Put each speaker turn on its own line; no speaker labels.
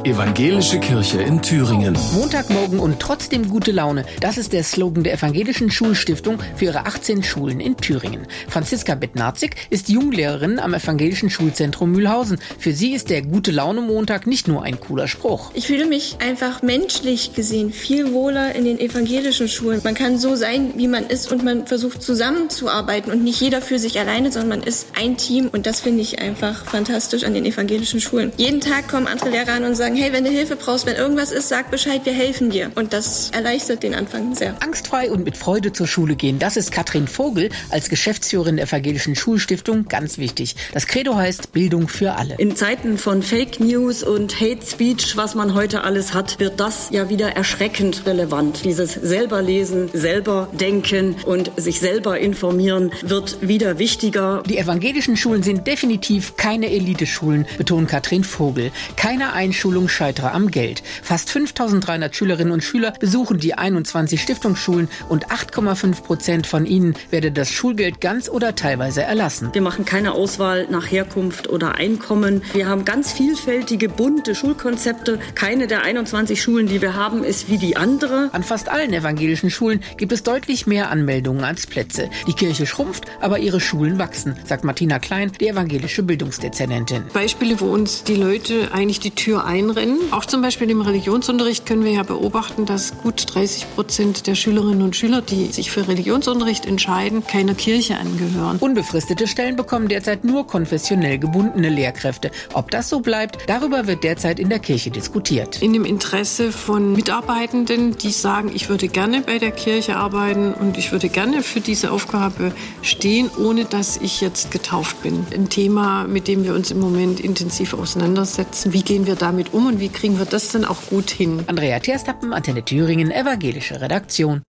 Evangelische Kirche in Thüringen.
Montagmorgen und trotzdem gute Laune. Das ist der Slogan der Evangelischen Schulstiftung für ihre 18 Schulen in Thüringen. Franziska Bednarzig ist Junglehrerin am Evangelischen Schulzentrum Mühlhausen. Für sie ist der Gute-Laune-Montag nicht nur ein cooler Spruch.
Ich fühle mich einfach menschlich gesehen viel wohler in den evangelischen Schulen. Man kann so sein, wie man ist, und man versucht zusammenzuarbeiten und nicht jeder für sich alleine, sondern man ist ein Team, und das finde ich einfach fantastisch an den evangelischen Schulen. Jeden Tag kommen andere Lehrer an und sagen, hey, wenn du Hilfe brauchst, wenn irgendwas ist, sag Bescheid, wir helfen dir. Und das erleichtert den Anfang sehr.
Angstfrei und mit Freude zur Schule gehen, das ist Katrin Vogel als Geschäftsführerin der Evangelischen Schulstiftung ganz wichtig. Das Credo heißt Bildung für alle.
In Zeiten von Fake News und Hate Speech, was man heute alles hat, wird das ja wieder erschreckend relevant. Dieses selber lesen, selber denken und sich selber informieren wird wieder wichtiger.
Die evangelischen Schulen sind definitiv keine Eliteschulen, betont Katrin Vogel. Keine Einschulung scheitere am Geld. Fast 5.300 Schülerinnen und Schüler besuchen die 21 Stiftungsschulen und 8,5% von ihnen werde das Schulgeld ganz oder teilweise erlassen.
Wir machen keine Auswahl nach Herkunft oder Einkommen. Wir haben ganz vielfältige, bunte Schulkonzepte. Keine der 21 Schulen, die wir haben, ist wie die andere.
An fast allen evangelischen Schulen gibt es deutlich mehr Anmeldungen als Plätze. Die Kirche schrumpft, aber ihre Schulen wachsen, sagt Martina Klein, die evangelische Bildungsdezernentin.
Beispiele, wo uns die Leute eigentlich die Tür einrennen. Auch zum Beispiel im Religionsunterricht können wir ja beobachten, dass gut 30% der Schülerinnen und Schüler, die sich für Religionsunterricht entscheiden, keiner Kirche angehören.
Unbefristete Stellen bekommen derzeit nur konfessionell gebundene Lehrkräfte. Ob das so bleibt, darüber wird derzeit in der Kirche diskutiert.
In dem Interesse von Mitarbeitenden, die sagen, ich würde gerne bei der Kirche arbeiten und ich würde gerne für diese Aufgabe stehen, ohne dass ich jetzt getauft bin. Ein Thema, mit dem wir uns im Moment intensiv auseinandersetzen. Wie gehen wir damit um und wie kriegen wir das dann auch gut hin?
Andrea Terstappen, Antenne Thüringen, evangelische Redaktion.